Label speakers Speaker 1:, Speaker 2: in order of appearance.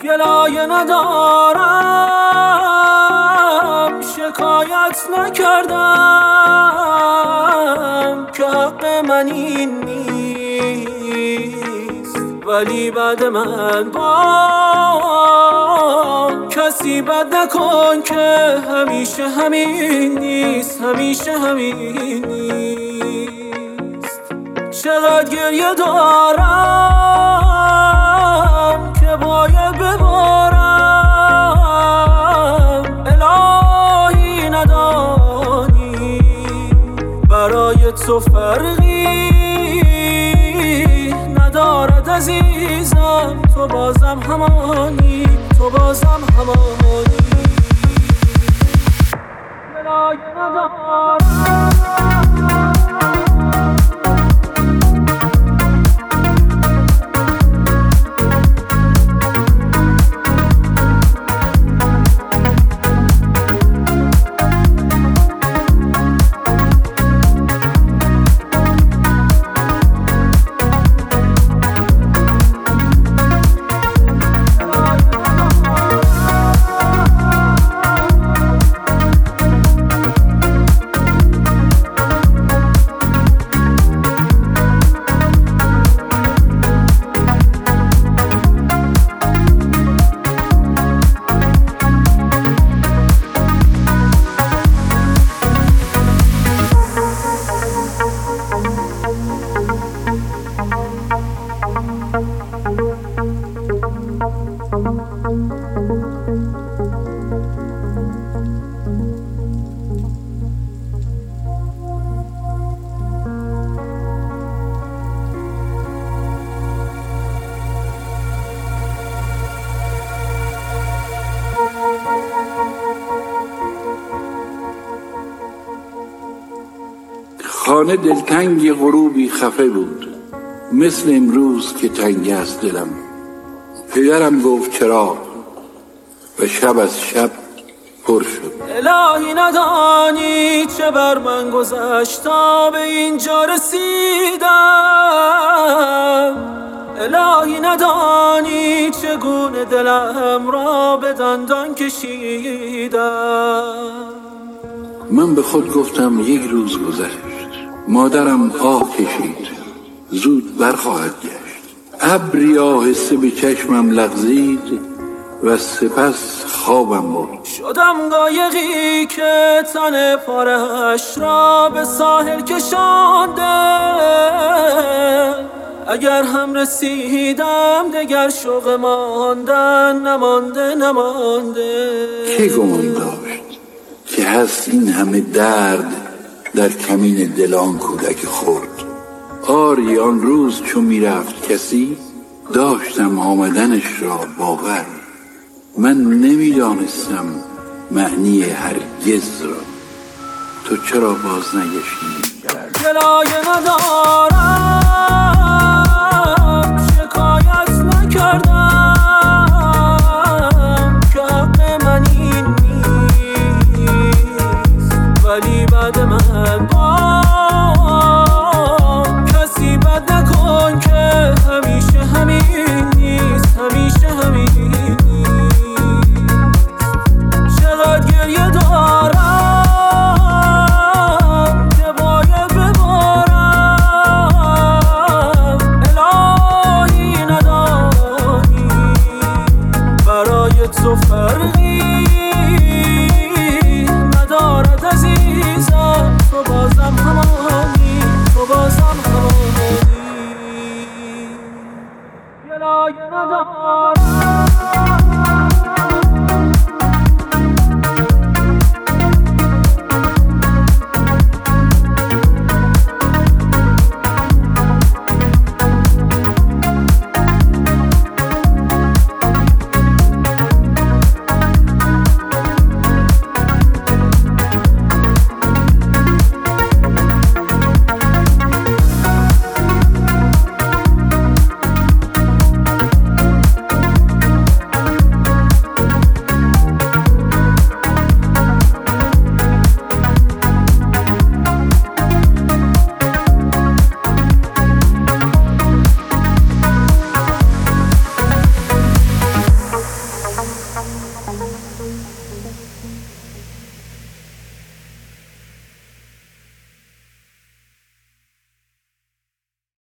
Speaker 1: گلایه ندارم، شکایت نکردم که حق من این نیست، ولی بعد من با کسی بد نکن که همیشه همین نیست، همیشه همین نیست. چقدر گریه دارم که باید ببارم، الهی ندانی برای تو فرقی ندارد عزیزم، تو بازم همانی، تو بازم همانی. گلایه ندارم.
Speaker 2: خانه دلتنگ غروبی خفه بود، مثل امروز که تنگ است دلم. پدرم گفت چرا و شب از شب پر شد.
Speaker 1: الهی ندانی چه بر من گذشت تا به اینجا رسیدم، الهی ندانی چگونه دلم را به دندان کشیدم.
Speaker 2: من به خود گفتم یک روز گذشت، مادرم آه کشید، زود برخواهد گشت. ابری آهسته به چشمم لغزید و سپس خوابم برد.
Speaker 1: شدم قایقی که تن پاره‌اش را به ساحل کشانده، اگر هم رسیدم دگر شوق ماندن نمانده.
Speaker 2: که گمان داشت که هست این همه درد در کمین دلان کودک خرد. آری آن روز چون میرفت کسی، داشتم آمدنش را باور. من نمیدانستم معنی هرگز را، تو چرا باز نگشتی؟
Speaker 1: گلایه ندارم، شکایت نکردم که حق من این نیست، ولی بعد من با کسی بد نکن که همیشه همین نیست، همیشه همین نیست. چقدر گریه دارم که باید ببارم، الهی ندانی برای تو فرقی ندارد عزیزم، تو بازم همانی، تو بازم همانی. گلایه ندارم.